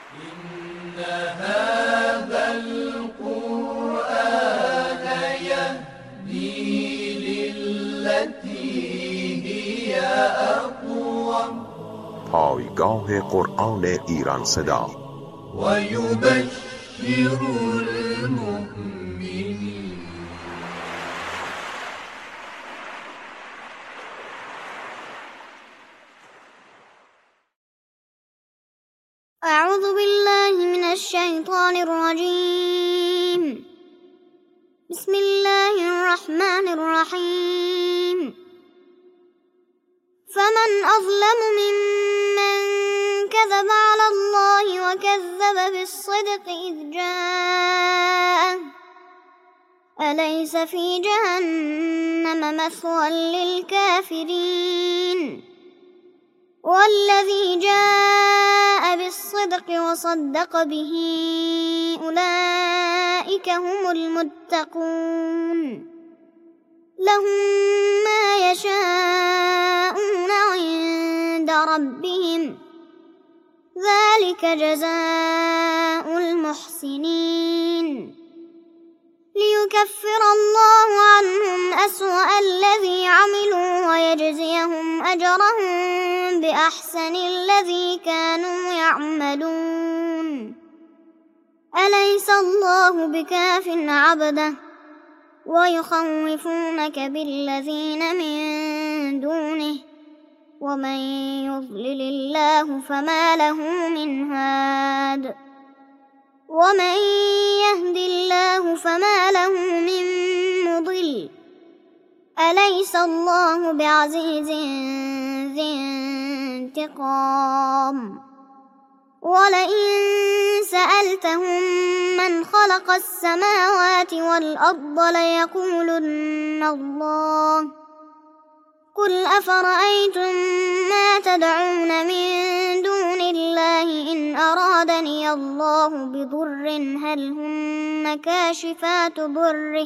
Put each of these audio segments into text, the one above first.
إن هذا القرآن يهدي للتي هي أقوم. پایگاه قرآن ایران صدا ويبشر المؤمنين. أعوذ بالله من الشيطان الرجيم. بسم الله الرحمن الرحيم. فمن أظلم ممن كذب على الله وكذب بالصدق إذ جاءه أليس في جهنم مثوى للكافرين والذي جاء بالصدق وصدق به أولئك هم المتقون. لهم ما يشاءون عند ربهم ذلك جزاء المحسنين. ليكفر الله عنهم أسوأ الذي عملوا ويجزيهم أجرهم بأحسن الذي كانوا يعملون. أليس الله بكاف عبده ويخوفونك بالذين من دونه ومن يضلل الله فما له من هاد ومن يهد الله فما له من مضل. أليس الله بعزيز ذي انتقام. ولئن سألتهم من خلق السماوات والأرض ليقولن الله. قل أفرأيتم ما تدعون من دون الله إن أرادني الله بضر هل هن كاشفات ضره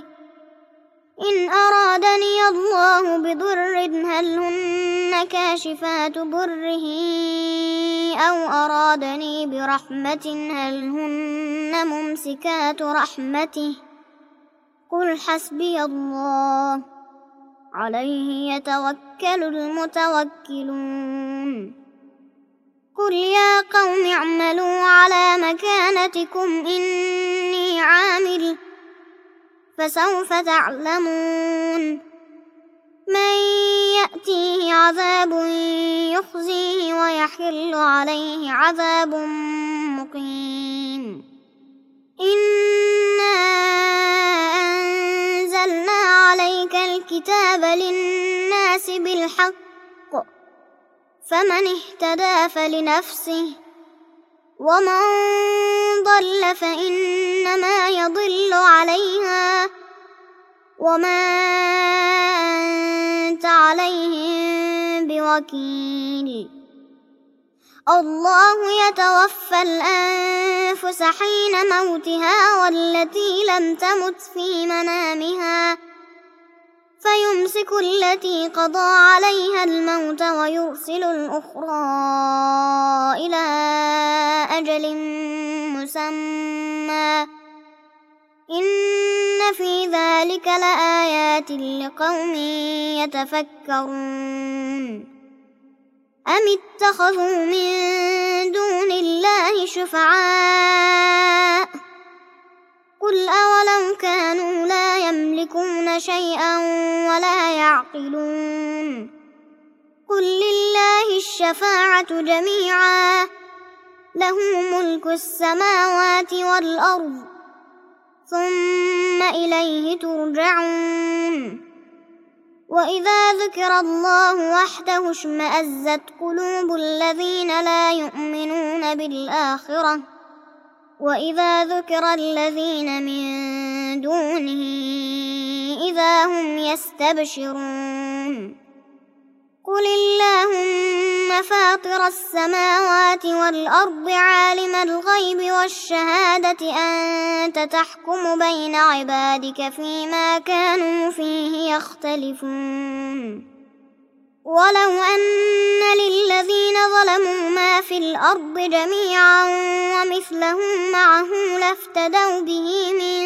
أو أرادني برحمة هل هن ممسكات رحمته. قل حسبي الله عليه يتوكل المتوكلون. قل يا قوم اعملوا على مكانتكم إني عامل فسوف تعلمون من يأتيه عذاب يخزيه ويحل عليه عذاب مقيم. إنا أنزلنا عليك الكتاب للناس بالحق فمن اهتدى فلنفسه ومن ضل فإنما يضل عليها وما أنت عليهم بوكيل. الله يتوفى الأنفس حين موتها والتي لم تمت في منامها فيمسك التي قضى عليها الموت ويرسل الأخرى إلى أجل مسمى إن في ذلك لآيات لقوم يتفكرون. أم اتخذوا من دون الله شفعاء قل أولو كانوا لا يملكون شيئا ولا يعقلون. قل لله الشفاعة جميعا له ملك السماوات والأرض ثم إليه ترجعون. وإذا ذكر الله وحده اشمأزت قلوب الذين لا يؤمنون بالآخرة وإذا ذكر الذين من دونه إذا هم يستبشرون. قل اللهم فاطر السماوات والأرض عالم الغيب والشهادة أنت تحكم بين عبادك فيما كانوا فيه يختلفون. ولو أن للذين ظلموا ما في الأرض جميعا ومثله معه لافتدوا به من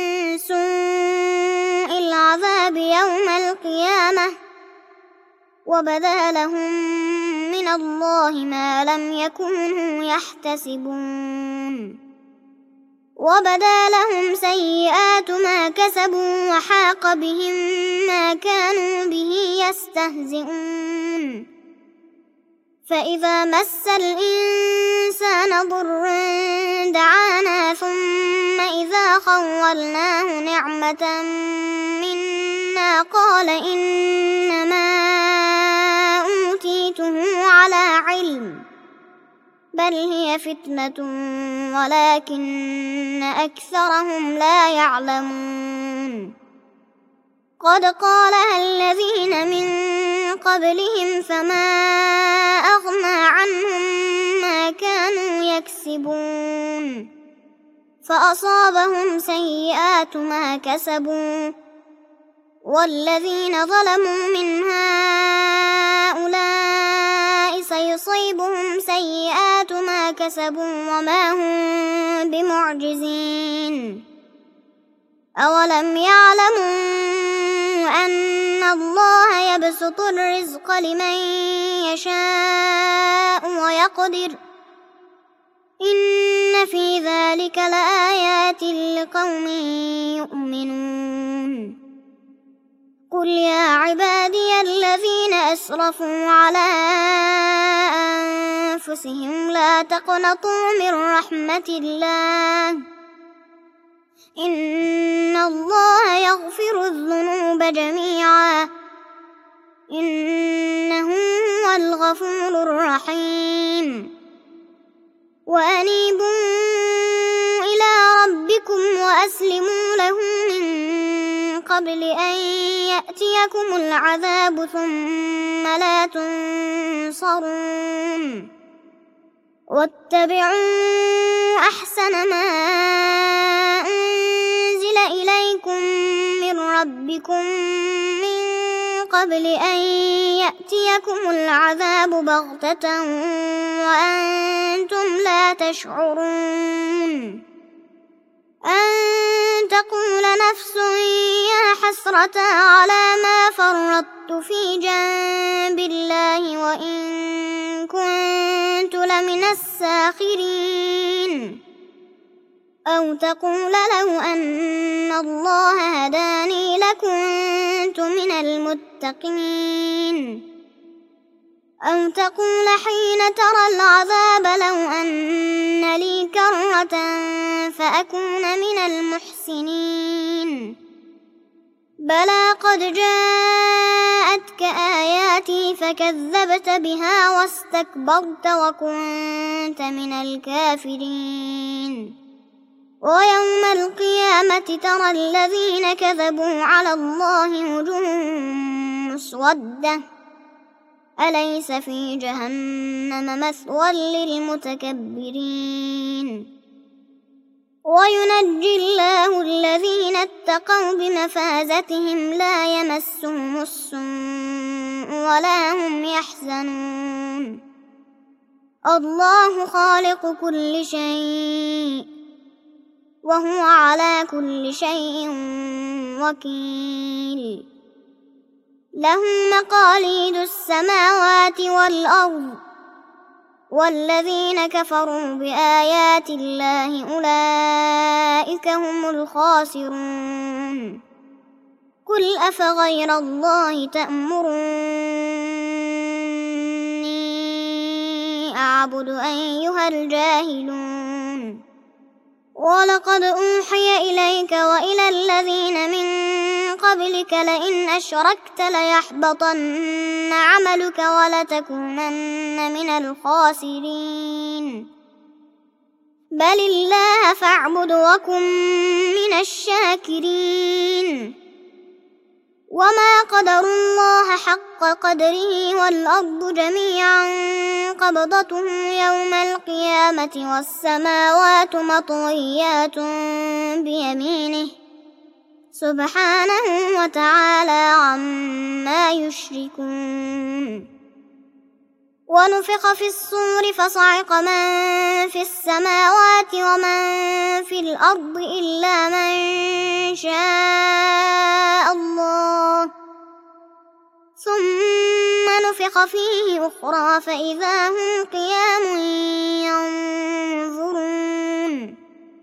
سوء العذاب يوم القيامة وبدا لهم من الله ما لم يكونوا يحتسبون وبدا لهم سيئات ما كسبوا وحاق بهم ما كانوا به يستهزئون فإذا مس الإنسان ضر دعانا ثم إذا خولناه نعمة منا قال إنما أوتيته على علم بل هي فتنة ولكن أكثرهم لا يعلمون قد قالها الذين من قبلهم فما أغنى عنهم ما كانوا يكسبون فأصابهم سيئات ما كسبوا والذين ظلموا من هؤلاء سيصيبهم سيئات ما كسبوا وما هم بمعجزين أولم يعلموا أن الله يبسط الرزق لمن يشاء ويقدر إن في ذلك لآيات لقوم يؤمنون قل يا عبادي الذين أسرفوا على أنفسهم لا تقنطوا من رحمة الله إن الله يغفر الذنوب جميعا إنه هو الغفور الرحيم وأنيبوا إلى ربكم وأسلموا له من قبل أن يأتيكم العذاب ثم لا تنصرون واتبعوا أحسن ما أنزل إليكم من ربكم من قبل أن يأتيكم العذاب بغتة وأنتم لا تشعرون أن تقول نفس يا حسرة على ما فرطت في جنب الله وإن كنت لمن الساخرين أو تقول لو أن الله هداني لكنت من المتقين أو تقول حين ترى العذاب لو أن لي كرة فأكون من المحسنين بلى قد جاءتك آياتي فكذبت بها واستكبرت وكنت من الكافرين ويوم القيامة ترى الذين كذبوا على الله وجوههم مسودة أليس في جهنم مثوى للمتكبرين وينجي الله الذين اتقوا بمفازتهم لا يمسهم السوء ولا هم يحزنون الله خالق كل شيء وهو على كل شيء وكيل له مقاليد السماوات والأرض والذين كفروا بآيات الله أولئك هم الخاسرون قل أفغير الله تأمروني أعبد أيها الجاهلون ولقد أوحي إليك وإلى الذين من قبلك لئن أشركت ليحبطن عملك ولتكونن من الخاسرين بل الله فاعبد وكن من الشاكرين وما قدروا الله حق قدره والأرض جميعا قبضته يوم القيامة والسماوات مطويات بيمينه سبحانه وتعالى عما يشركون. ونفخ في الصور فصعق من في السماوات ومن في الأرض إلا من شاء الله، ثم نفخ فيه أخرى فإذا هم قيام ينظرون.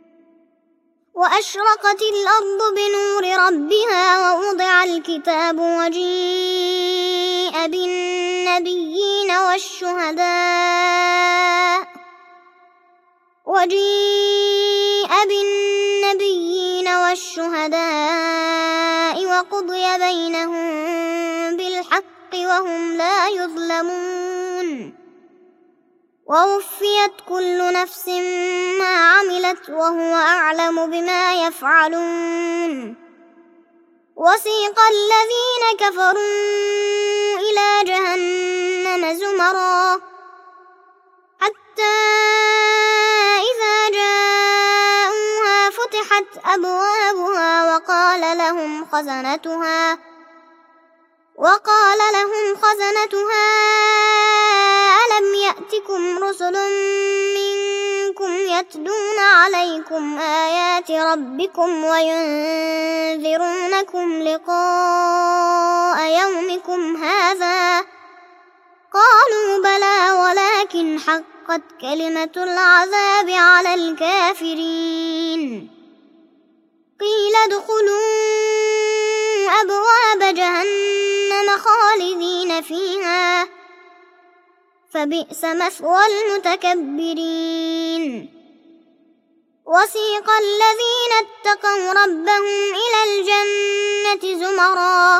وأشرقت الأرض بنور ربها ووضع الكتاب وجيء بالنبيين والشهداء وقضي بينهم بالحق وهم لا يظلمون. ووفيت كل نفس ما عملت وهو أعلم بما يفعلون. وسيق الذين كفروا إلى جهنم زمرا حتى إذا جاءوها فتحت أبوابها وقال لهم خزنتها ألم يأتكم رسل منكم يتلون عليكم آيات ربكم وينذرونكم لقاء يومكم هذا؟ قالوا بلى ولكن حقت كلمة العذاب على الكافرين. قيل ادخلوا أبواب جهنم خالدين فيها فبئس مثوى المتكبرين. وسيق الذين اتقوا ربهم إلى الجنة زمرا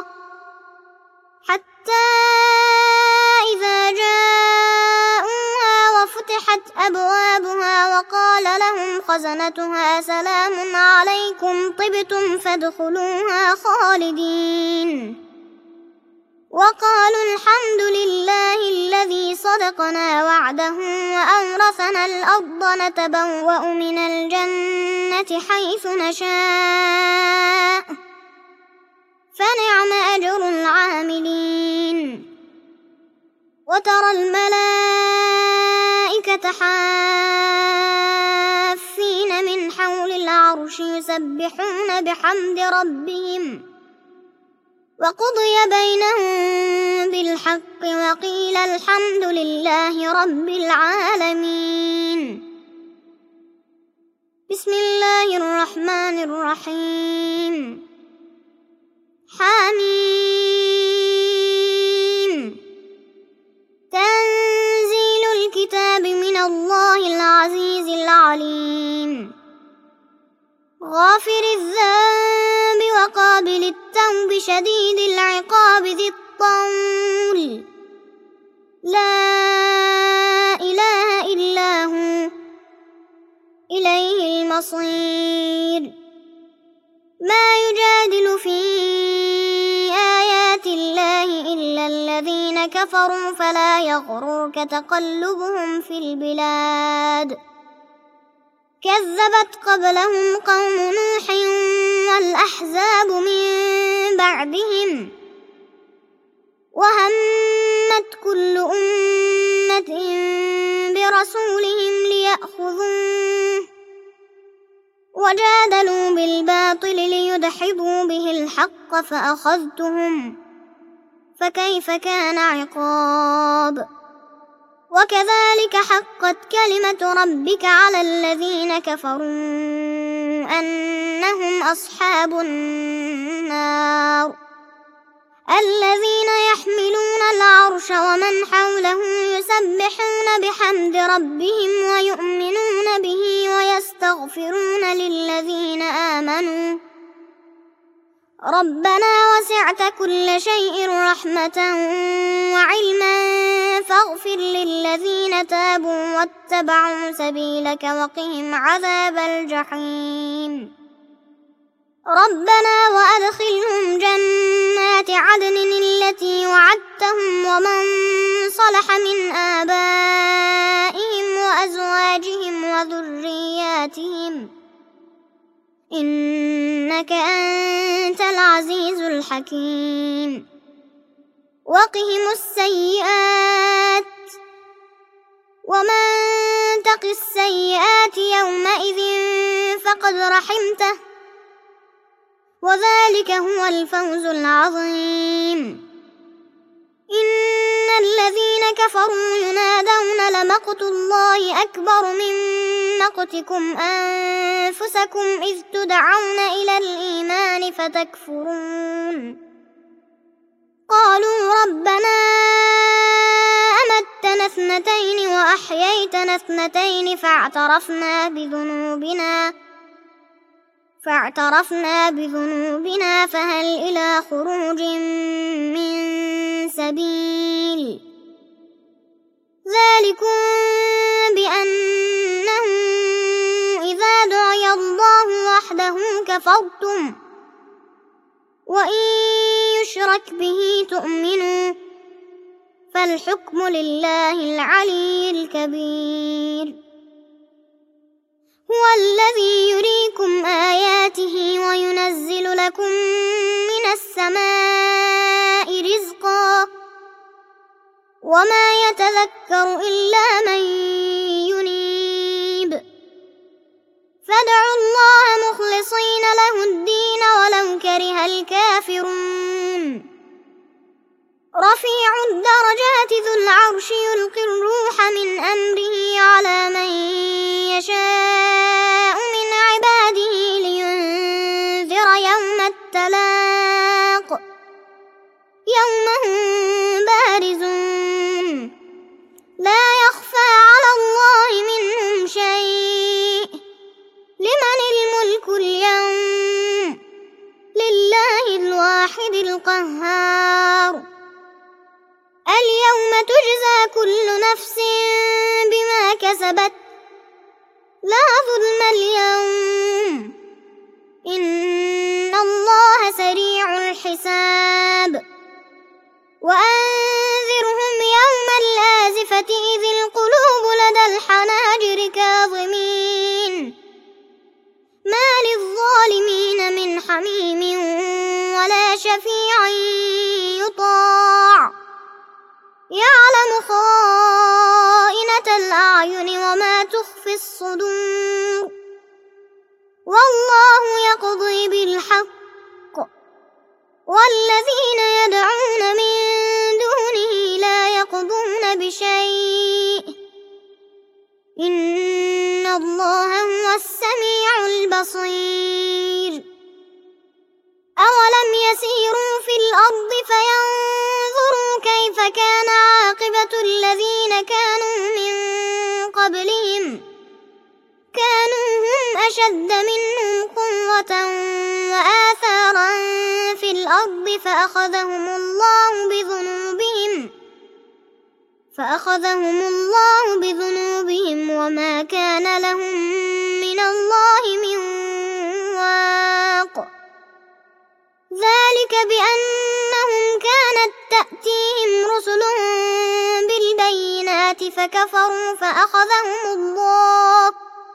حتى إذا جاءوها وفتحت أبوابها وقال لهم خزنتها سلام عليكم طبتم فادخلوها خالدين. وقالوا الحمد لله الذي صدقنا وعده وأورثنا الأرض نتبوأ من الجنة حيث نشاء فنعم أجر العاملين. وترى الملائكة حافين من حول العرش يسبحون بحمد ربهم وقضي بينهم بالحق وقيل الحمد لله رب العالمين. بسم الله الرحمن الرحيم. حميم. تنزيل الكتاب من الله العزيز العليم. غافر الذنب وقابل التوب شديد العقاب ذي الطول لا إله إلا هو إليه المصير. ما يجادل في آيات الله إلا الذين كفروا فلا يغررك تقلبهم في البلاد. كذبت قبلهم قوم نوح والأحزاب من بعدهم وهمت كل أمة برسولهم ليأخذوه وجادلوا بالباطل ليدحضوا به الحق فأخذتهم فكيف كان عقاب. وكذلك حقت كلمة ربك على الذين كفروا أنهم أصحاب النار. الذين يحملون العرش ومن حوله يسبحون بحمد ربهم ويؤمنون به ويستغفرون للذين آمنوا ربنا وسعت كل شيء رحمة وعلما فاغفر للذين تابوا واتبعوا سبيلك وقهم عذاب الجحيم. ربنا وأدخلهم جنات عدن التي وعدتهم ومن صلح من آبائهم وأزواجهم وذرياتهم إنك أنت حكيم وقهم السيئات ومن تق السيئات يومئذ فقد رحمته وذلك هو الفوز العظيم إن الذين كفروا ينادون لمقت الله أكبر من مقتكم أنفسكم إذ تدعون إلى الإيمان فتكفرون قالوا ربنا أمتنا اثنتين وأحييتنا اثنتين فاعترفنا بذنوبنا فهل إلى خروج من سبيل ذلكم بأنه إذا دعي الله وحده كفرتم وإن يشرك به تؤمنوا فالحكم لله العلي الكبير هو الذي يريكم آياته وينزل لكم من السماء رزقا وما يتذكر إلا من ينيب فادعوا الله مخلصين له الدين ولو كره الكافرون رفيع الدرجات ذو العرش يلقي الروح من أمره على من يشاء من عباده لينذر يوم التلاق يوم هم بارزون لا يخفى على الله منهم شيء لمن الملك اليوم لله الواحد القهار اليوم تجزى كل نفس بما كسبت لا ظلم اليوم إن الله سريع الحساب وأنذرهم يوم الآزفة إذ القلوب لدى الحناجر كاظمين ما للظالمين من حميم ولا شفيع يطاع يعلم خائنة الأعين وما تخفي الصدور والله يقضي بالحق والذين يدعون من دونه لا يقضون بشيء إن الله هو السميع البصير أولم يسيروا في الأرض فينظروا كيف كان عاقبة الذين كانوا من قبلهم كانوا هم أشد منهم قوة وآثارا في الأرض فأخذهم الله بذنوبهم وما كان لهم من الله من واق ذلك بأنهم كانت تأتيهم رسلهم بالبينات فكفروا فأخذهم الله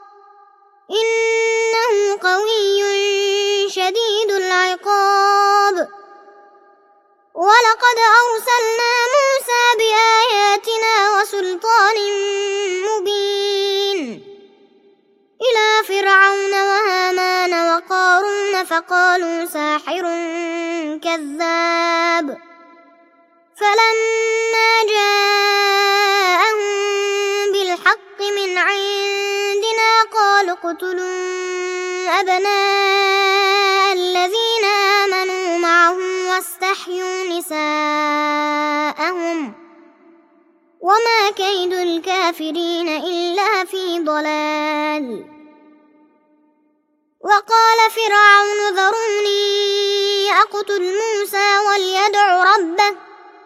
إنه قوي شديد العقاب ولقد أرسلنا موسى بآياتنا وسلطان مبين إلى فرعون وهامان وقارون فقالوا ساحر كذاب فلما جاءهم بالحق من عندنا قالوا اقتلوا أبناء الذين آمنوا معه واستحيوا نساءهم وما كيد الكافرين إلا في ضلال وقال فرعون ذروني أقتل موسى وليدع ربه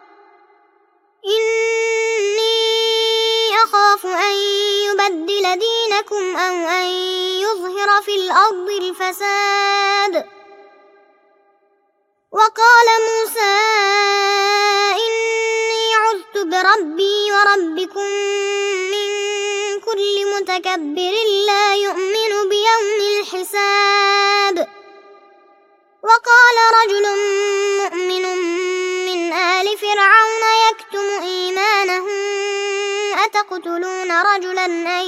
إني أخاف أن يبدل دينكم أو أن يظهر في الأرض الفساد وقال موسى إني عذت بربي وربكم من كل متكبر لا يؤمن بيوم الحساب وقال رجل مؤمن فرعون يكتم إيمانه أتقتلون رجلا أن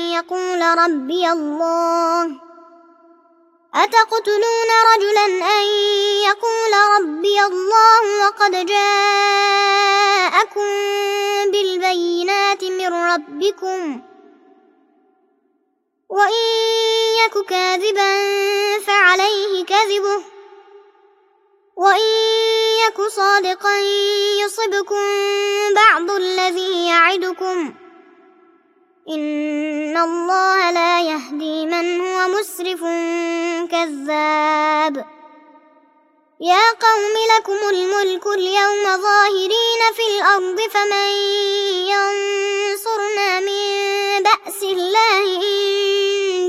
يقول ربي الله وقد جاءكم بالبينات من ربكم وإن يك كاذبا فعليه كذبه وإن يك صادقا يصبكم بعض الذي يعدكم إن الله لا يهدي من هو مسرف كذاب يا قوم لكم الملك اليوم ظاهرين في الأرض فمن ينصرنا من بأس الله إن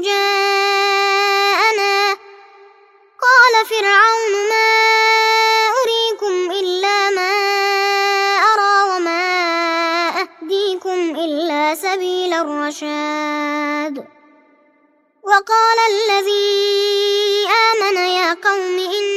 جاءنا قال فرعون ما أريكم إلا ما أرى وما أهديكم إلا سبيل الرشاد وقال الذي آمن يا قوم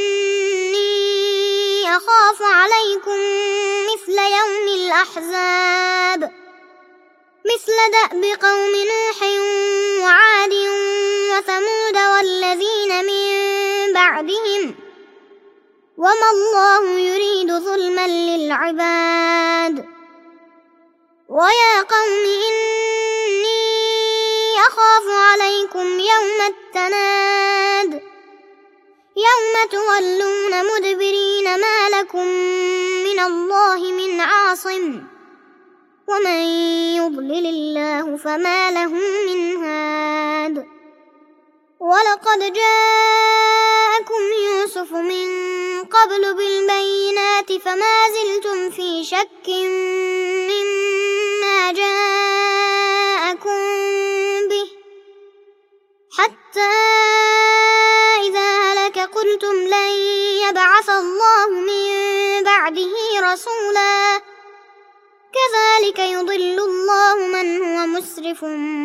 إني أخاف عليكم مثل يوم الأحزاب مثل دأب قوم نوح وعاد وثمود والذين من بعدهم وما الله يريد ظلما للعباد ويا قوم إني أخاف عليكم يوم التناد يوم تولون مدبرين ما لكم من الله من عاصم ومن يضلل الله فما له من هاد ولقد جاءكم يوسف من قبل بالبينات فما زلتم في شك مما جاءكم به حتى إذا هلك قلتم لن يبعث الله من بعده رسولا كذلك يضل الله من هو مسرف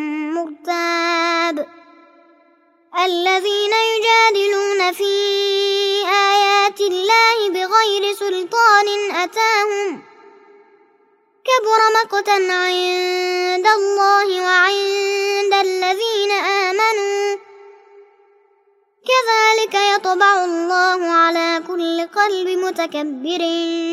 مرتاب الذين يجادلون في آيات الله بغير سلطان أتاهم كبر مقتا عند الله وعند الذين آمنوا كذلك يطبع الله على كل قلب متكبر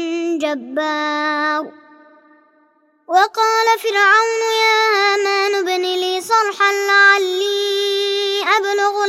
جبار وقال فرعون يا هامان ابن لي صرحا لعلي أبلغ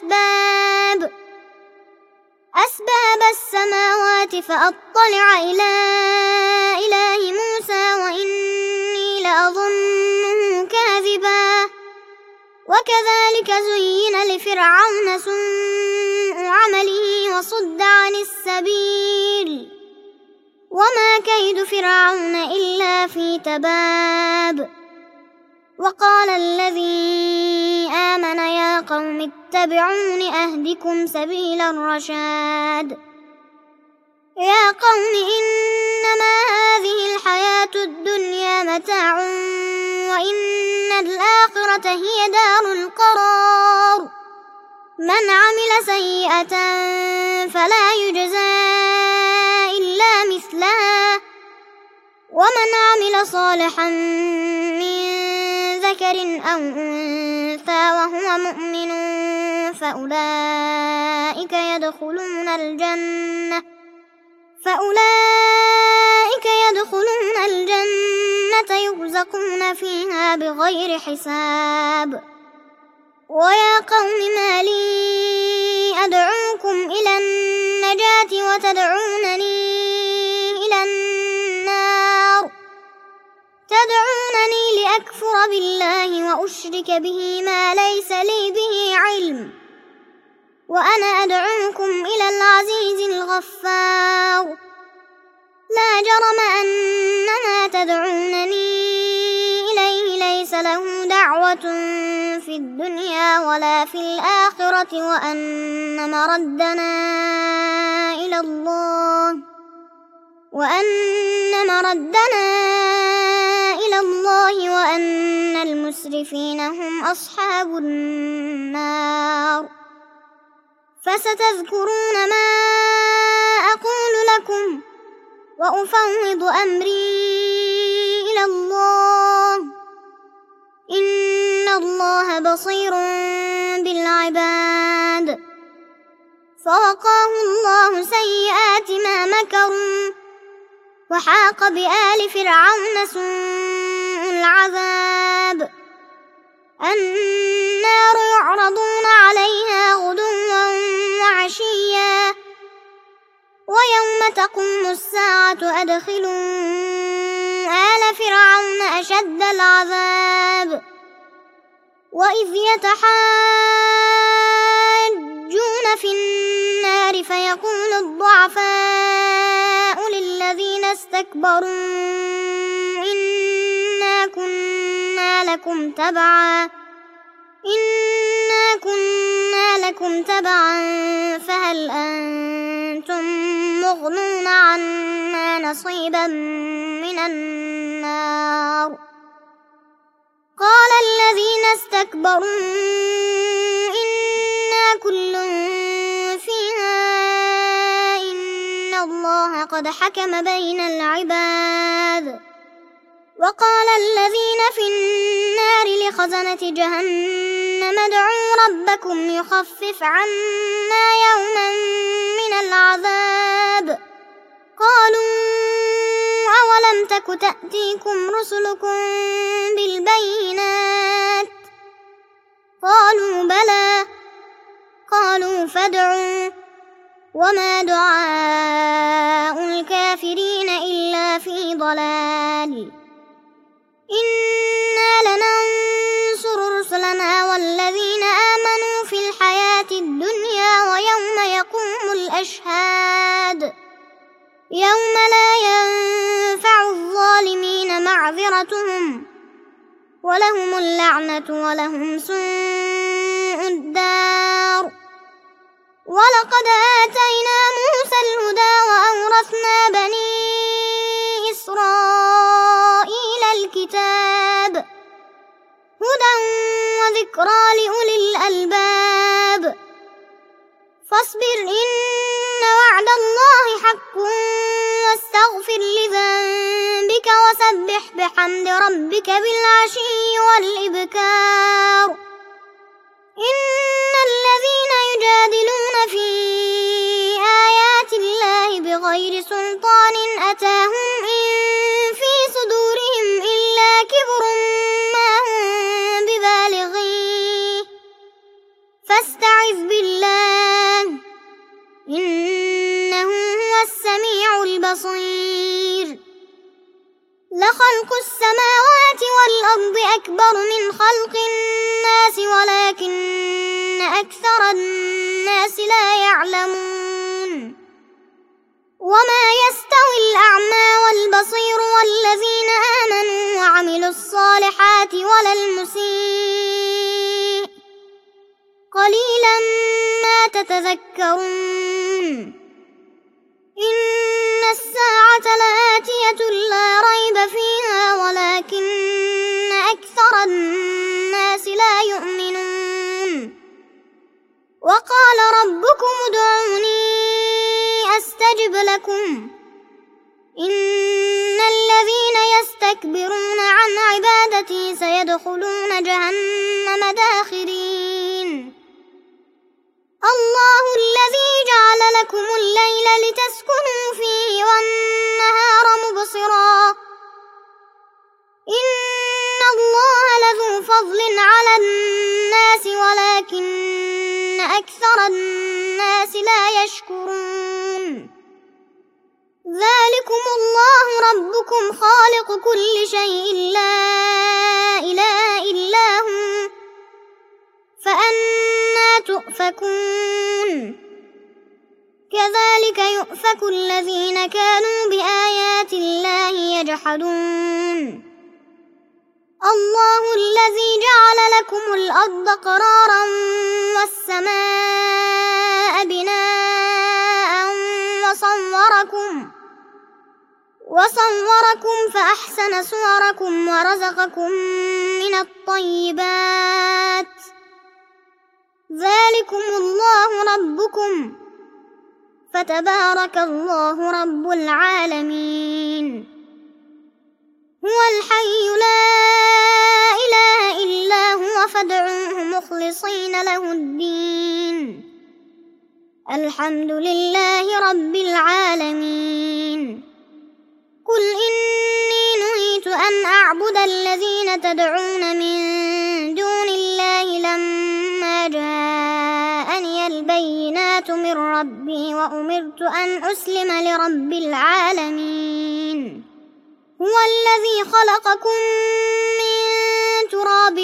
أسباب السماوات فأطلع إلى إله موسى وإني لأظنه كاذبا وكذلك زين لفرعون سوء عمله وصد عن السبيل وما كيد فرعون إلا في تباب وقال الذي آمن يا قوم اتبعون أهدكم سبيل الرشاد يا قوم إنما هذه الحياة الدنيا متاع وإن الآخرة هي دار القرار من عمل سيئة فلا يجزى إلا مثلها ومن عمل صالحا من ذكر أو أنثى وهو مؤمن فأولئك يدخلون الجنة يرزقون فيها بغير حساب ويا قوم ما لي أدعوكم إلى النجاة وتدعونني إلى النار تدعونني لأكفر بالله وأشرك به ما ليس لي به علم وأنا أدعوكم إلى العزيز الغفار لا جرم أن ما تدعونني إليه ليس له دعوة في الدنيا ولا في الآخرة وأن مردنا إلى الله وأن المسرفين هم أصحاب النار فستذكرون ما أقول لكم وأفوض أمري إلى الله إن الله بصير بالعباد. فوقاه الله سيئات ما مكروا وحاق بآل فرعون سوء العذاب. النار يعرضون عليها غدوا وعشيا ويوم تقوم الساعة أدخلوا آل فرعون أشد العذاب. وإذ يتحاجون في النار فيقول الضعفاء للذين استكبروا إنا كنا لكم تبعا فهل أنتم مغنون عنا نصيبا من النار. قال الذين استكبروا إنا كل فيها إن الله قد حكم بين العباد. وقال الذين في النار لخزنة جهنم ادعوا ربكم يخفف عنا يوما من العذاب. قالوا أولم تك تأتيكم رسلكم بالبينات؟ قالوا بلى. قالوا فادعوا وما دعاء الكافرين إلا في ضلال. إنا لننصر رسلنا والذين آمنوا في الحياة الدنيا ويوم يقوم الأشهاد يوم لا ينفع الظالمين معذرتهم ولهم اللعنة ولهم سوء الدار. ولقد آتينا موسى الهدى وأورثنا بني إسرائيل الكتاب هدى وذكرى لأولي الألباب. فاصبر إن وعد الله حق واستغفر لذنبك وسبح بحمد ربك بالعشي والإبكار. إن الذين يجادلون في آيات الله بغير سلطان أتاهم إن في صدورهم إلا كبر ما هم ببالغيه فاستعذ بالله إنه هو السميع البصير. لخلق السماوات والأرض أكبر من خلق الناس ولكن أكثر الناس لا يعلمون. وما يستوي الأعمى والبصير والذين آمنوا وعملوا الصالحات ولا المسيء قليلا ما تتذكرون. إن الساعة لآتية لا ريب فيها ولكن أكثر الناس لا يؤمنون. وقال ربكم ادعوني أستجب لكم إن الذين يستكبرون عن عبادتي سيدخلون جهنم داخرين. الله الذي جعل لكم الليل لتسكنوا فيه والنهار مبصرا إن الله لذو فضل على الناس ولكن أكثر الناس لا يشكرون. ذلكم الله ربكم خالق كل شيء لا إله إلا هو فأنى تؤفكون. كذلك يؤفك الذين كانوا بآيات الله يجحدون. الله الذي جعل لكم الأرض قرارا والسماء بناء وصوركم فأحسن صوركم ورزقكم من الطيبات. ذلكم الله ربكم فتبارك الله رب العالمين. هو الحي لا إله إلا هو فادعوه مخلصين له الدين. الحمد لله رب العالمين. قل إني نهيت أن أعبد الذين تدعون من دون الله لما جاءني البينات من ربي وأمرت أن أسلم لرب العالمين. هو الذي خلقكم من تراب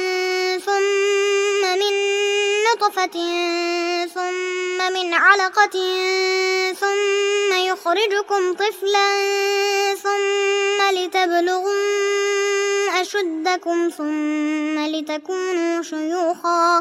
ثم من نطفة ثم من علقة ثم يخرجكم طفلا ثم لتبلغوا أشدكم ثم لتكونوا شيوخا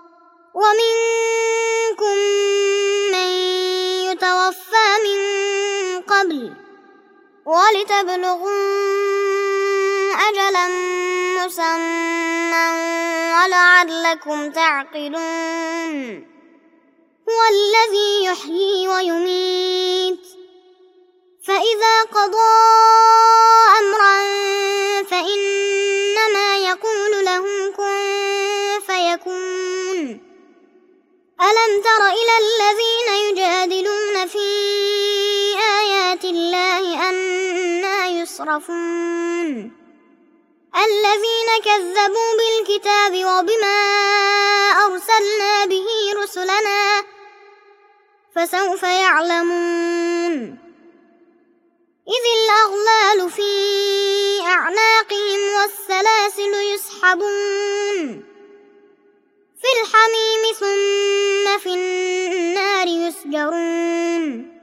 ومنكم من يتوفى من قبل ولتبلغوا أجلا مسمى ولعلكم تعقلون. هو الذي يحيي ويميت فإذا قضى أمرا فإنما يقول له كن فيكون. ألم تر إلى الذين يجادلون في آيات الله أنى يصرفون الذين كذبوا بالكتاب وبما أرسلنا به رسلنا فسوف يعلمون. إذ الأغلال في أعناقهم والسلاسل يسحبون في الحميم ثم في النار يسجرون.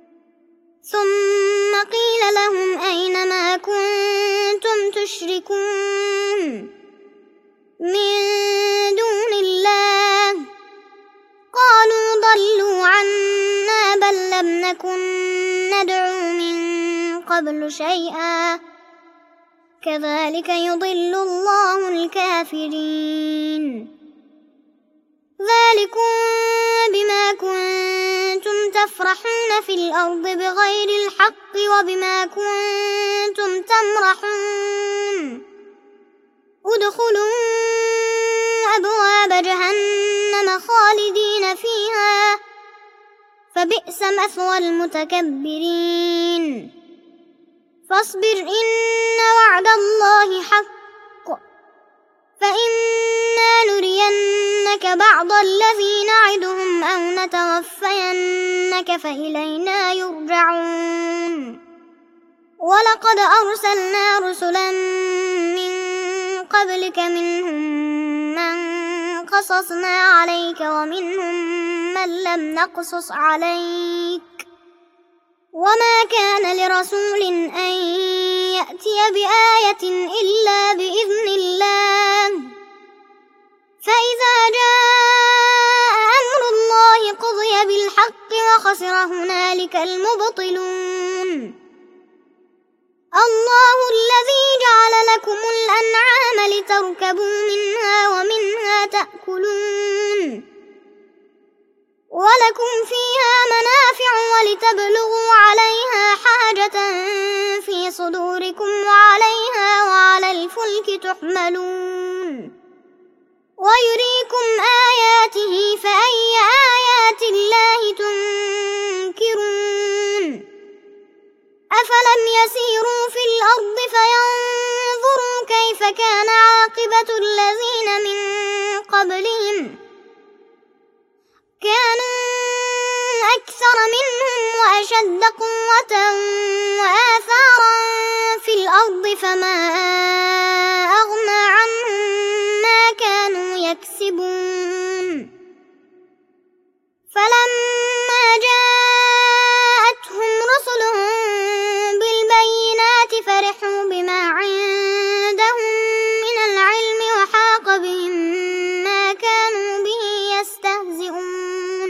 ثم قيل لهم أين ما كنتم تشركون من دون الله قالوا ضلوا عنا بل لم نكن ندعو من قبل شيئا كذلك يضل الله الكافرين. ذلكم بما كنتم تفرحون في الأرض بغير الحق وبما كنتم تمرحون. ادخلوا أبواب جهنم خالدين فيها فبئس مثوى المتكبرين. فاصبر إن وعد الله حق فإما نرينك بعض الذي نعدهم أو نتوفينك فإلينا يرجعون. ولقد أرسلنا رسلا من قبلك منهم من قصصنا عليك ومنهم من لم نقصص عليك وما كان لرسول أن يأتي بآية إلا بإذن الله. فإذا جاء أمر الله قضي بالحق وخسر هنالك المبطلون. الله الذي جعل لكم الأنعام لتركبوا منها ومنها تأكلون ولكم فيها منافع ولتبلغوا عليها حاجة في صدوركم وعليها وعلى الفلك تحملون ويريكم آياته فأي آيات الله تنكرون. أفلم يسيروا في الأرض فينظروا كيف كان عاقبة الذين من قبلهم كانوا أكثر منهم وأشد قوة وآثارا في الأرض فما أغنى عنهم ما كانوا يكسبون. فلما جاءتهم رسلهم بالبينات فرحوا بما عندهم من العلم وحاق بهم ما كانوا به يستهزئون.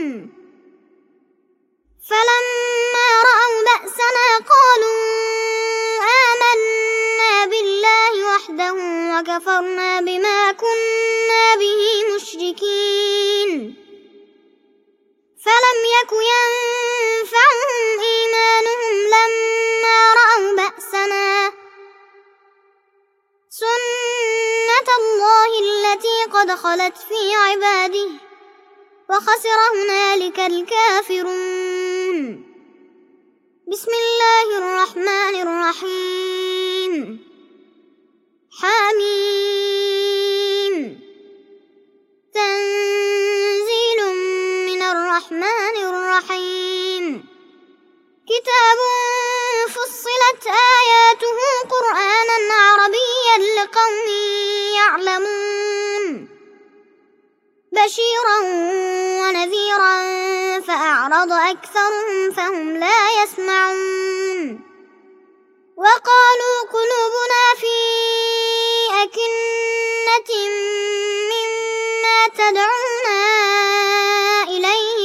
فلما رأوا بأسنا قالوا آمنا بالله وحده وكفرنا بما كنا به مشركين. دخلت في عباده وخسر هنالك الكافرون. بسم الله الرحمن الرحيم. حميم. تنزيل من الرحمن الرحيم. كتاب فصلت آياته قرآنا عربيا لقوم يعلمون بشيرا ونذيرا فأعرض أكثرهم فهم لا يسمعون. وقالوا قلوبنا في أكنة مما تدعونا إليه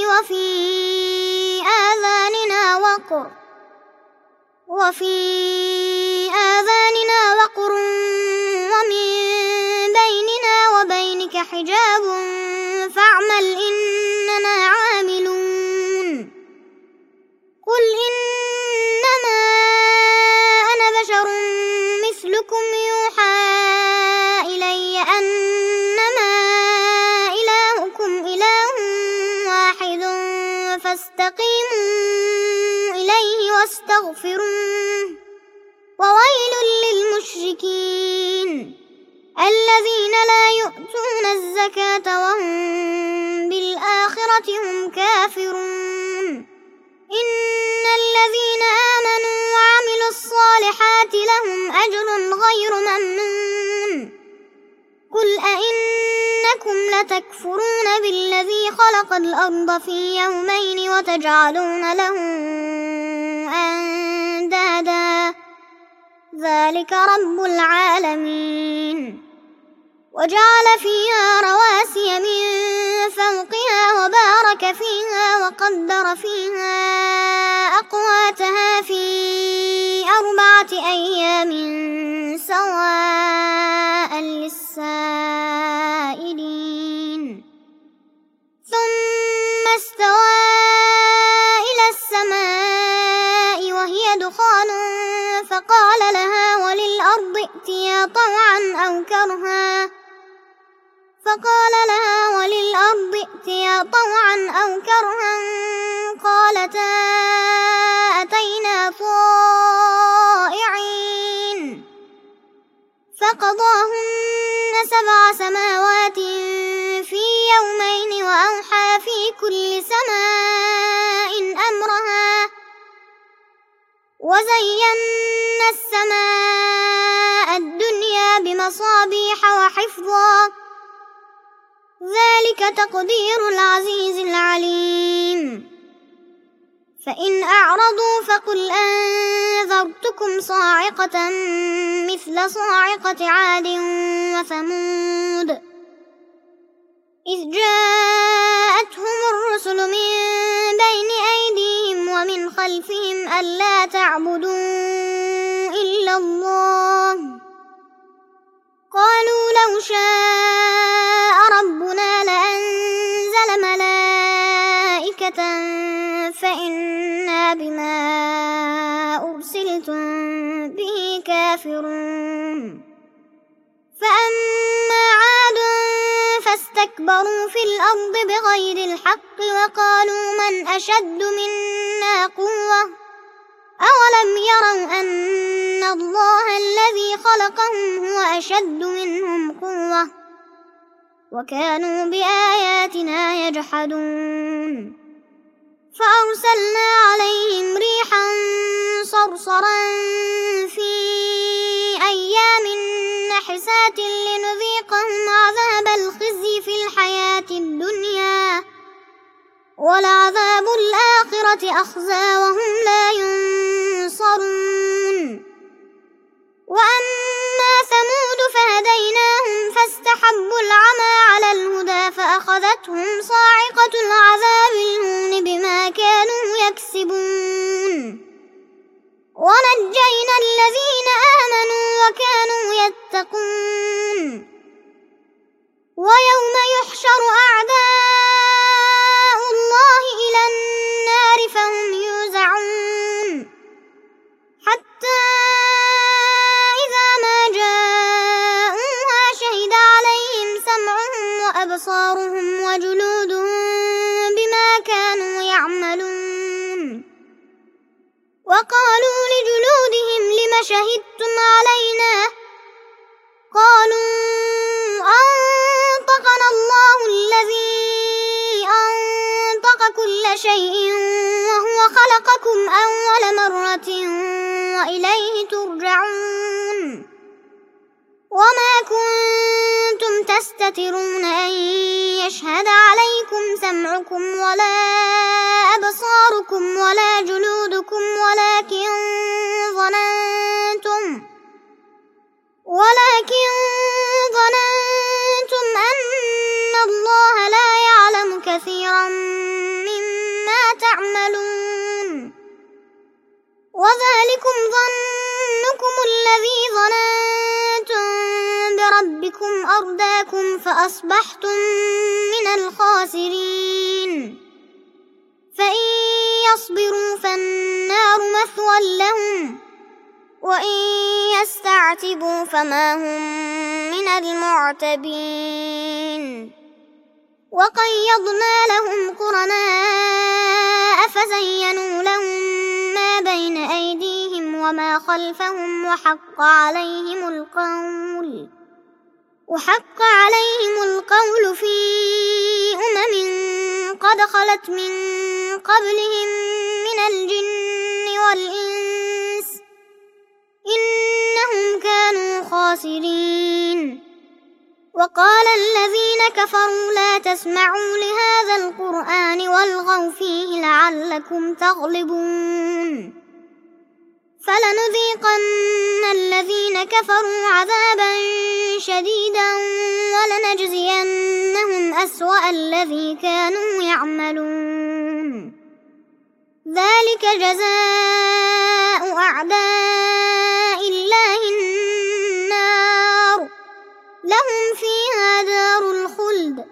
وفي آذاننا وقر ومن بيننا وبينك حجاب فاعمل إننا عاملون. قل إنما أنا بشر مثلكم يوحى إلي أنما إلهكم إله واحد فاستقيموا إليه واستغفروه. وويل للمشركين الذين لا يؤتون الزكاة وهم بالآخرة هم كافرون. إن الذين آمنوا وعملوا الصالحات لهم أجر غير ممنون. قل أئنكم لتكفرون بالذي خلق الأرض في يومين وتجعلون له أندادا ذلك رب العالمين. وجعل فيها رواسي من فوقها وبارك فيها وقدر فيها أقواتها في 4 أيام سواء للسائلين. ثم استوى إلى السماء وهي دخان فقال لها وللأرض ائتيا طوعا أو كرها قالتا أتينا طائعين. فقضاهن 7 سماوات في يومين وأوحى في كل سماء أمرها وزينا السماء الدنيا بمصابيح وحفظا ذلك تقدير العزيز العليم. فإن أعرضوا فقل أنذرتكم صاعقة مثل صاعقة عاد وثمود إذ جاءتهم الرسل من بين أيديهم ومن خلفهم ألا تعبدوا إلا الله قالوا لو شاء ربنا لأنزل ملائكة فإنا بما أرسلتم به كافرون. فأما عاد فاستكبروا في الأرض بغير الحق وقالوا من أشد منا قوة أولم يروا أن الله الذي خلقهم هو أشد منهم قوة وكانوا بآياتنا يجحدون. فأرسلنا عليهم ريحا صرصرا في أيام نحسات لنذيقهم عذاب الخزي في الحياة الدنيا ولعذاب الآخرة أخزى وهم لا ينصرون. وأما ثمود فهديناهم فاستحبوا العمى على الهدى فأخذتهم صاعقة العذاب الهون بما كانوا يكسبون. ونجينا الذين آمنوا وكانوا يتقون. ويوم يحشر أعداء الله إلى النار فهم يوزعون حتى إذا ما جاءوها شهد عليهم سمعهم وأبصارهم وجلودهم بما كانوا يعملون. وقالوا لجلودهم لم شهدتم علينا؟ قالوا أنطقنا الله الذي أنطق كل شيء وهو خلقكم أول مرة وإليه ترجعون. وما كنتم تستترون أن يشهد عليكم سمعكم ولا أبصاركم ولا جلودكم ولكن ظننتم أن الله لا يعلم كثيرا مما تعملون. وذلكم ظنكم الذي ظننتم بربكم أرداكم فأصبحتم من الخاسرين. فإن يصبروا فالنار مثوى لهم وإن يستعتبوا فما هم من المعتبين. وقيضنا لهم قرناء فزينوا لهم ما بين أيديهم وما خلفهم وحق عليهم القول في قد خلت من قبلهم من الجن والإنس إنهم كانوا خاسرين. وقال الذين كفروا لا تسمعوا لهذا القرآن والغوا فيه لعلكم تغلبون. فلنذيقن الذين كفروا عذابا شديدا ولنجزينهم أسوأ الذي كانوا يعملون. ذلك جزاء أعداء الله النار لهم فيها دار الخلد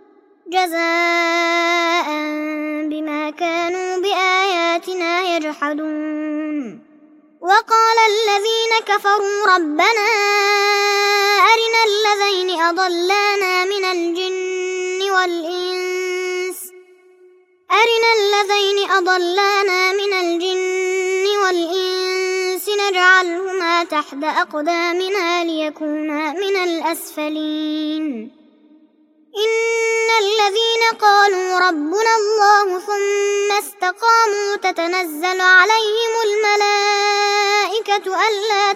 جزاء بما كانوا بآياتنا يجحدون. وقال الذين كفروا ربنا أرنا الذين أضلانا من الجن والإنس نجعلهما تحت أقدامنا ليكونا من الأسفلين. إن الذين قالوا ربنا الله ثم استقاموا تتنزل عليهم الملائكة ألا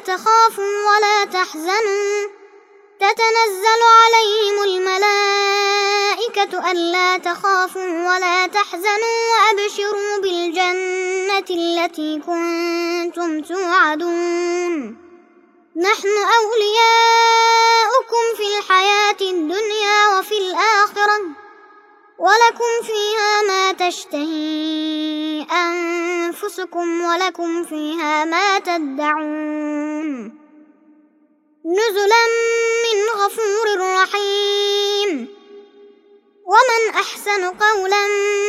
تخافوا ولا تحزنوا وأبشروا بالجنة التي كنتم توعدون. نحن أولياؤكم في الحياة الدنيا وفي الآخرة ولكم فيها ما تشتهي أنفسكم ولكم فيها ما تدعون. نزلا من غفور رحيم. ومن أحسن قولا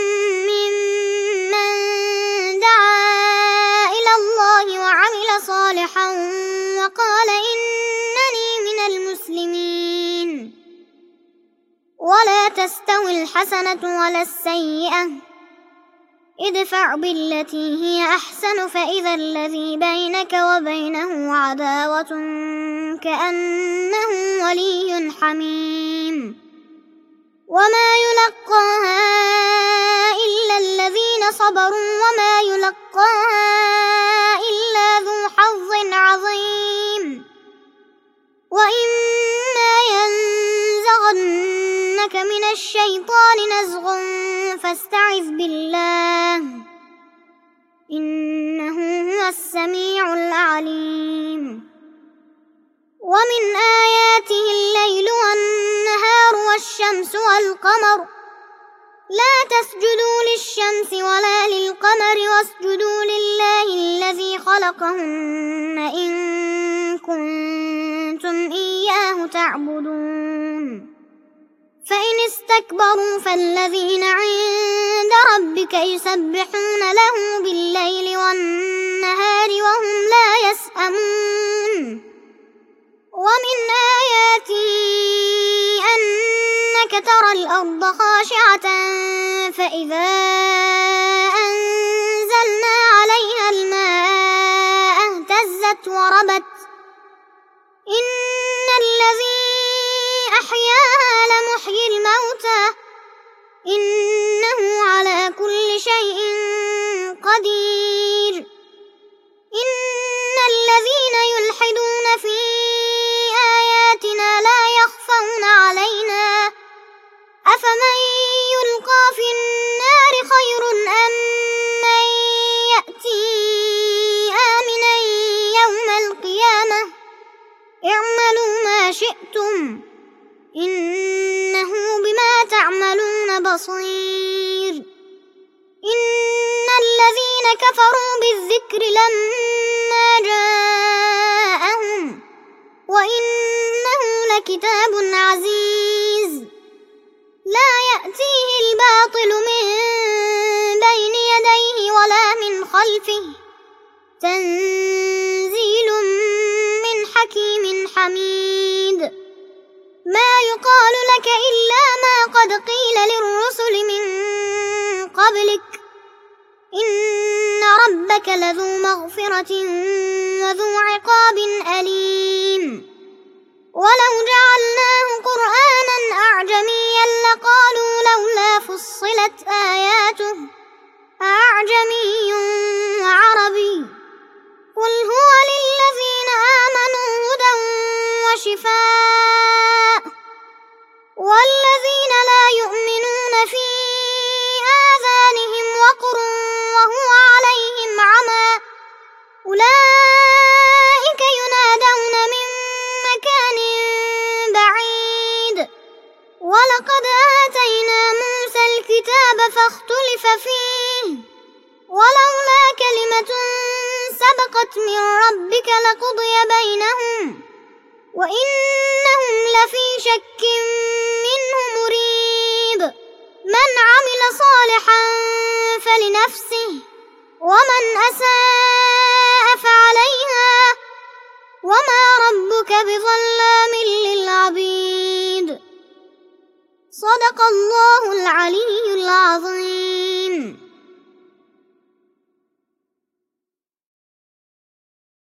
ممن دعا إلى الله وعمل صالحا وقال إنني من المسلمين. ولا تستوي الحسنة ولا السيئة ادفع بالتي هي أحسن فإذا الذي بينك وبينه عداوة كأنه ولي حميم. وما يلقاها إلا الذين صبروا وما يلقاها إلا ذو حظ عظيم. وإما ينزغنك من الشيطان نزغ فاستعذ بالله إنه هو السميع العليم. ومن آياته الليل والنهار والشمس والقمر لا تسجدوا للشمس ولا للقمر واسجدوا لله الذي خلقهن إن كنتم إياه تعبدون. فإن استكبروا فالذين عند ربك يسبحون له بالليل والنهار وهم لا يسأمون. ومن آياته أنك إنك ترى الأرض خاشعة فإذا أنزلنا عليها الماء اهتزت وربت إن الذي أحياها لمحيي الموتى إنه على كل شيء قدير إن الذين يلحدون في آياتنا لا يخفون علينا أفمن يلقى في النار خير أم من يأتي آمنا يوم القيامة اعملوا ما شئتم إنه بما تعملون بصير إن الذين كفروا بالذكر لما جاءهم وإنه لكتاب عزيز لا يأتيه الباطل من بين يديه ولا من خلفه تنزيل من حكيم حميد ما يقال لك إلا ما قد قيل للرسل من قبلك إن ربك لذو مغفرة وذو عقاب أليم ولو جعلناه قرآنا أعجميا لقالوا لولا فصلت آياته أعجمي وعربي قل هو للذين آمنوا هدى وشفاء والذين لا يؤمنون في آذانهم وقر وهو عليهم عمى أولئك ينادون من مكان بعيد ولقد آتينا موسى الكتاب فاختلف فيه ولولا كلمة سبقت من ربك لقضي بينهم وإنهم لفي شك منه مريب من عمل صالحا فلنفسه ومن أساء فعليها وما ربك بظلام للعبيد صدق الله العلي العظيم.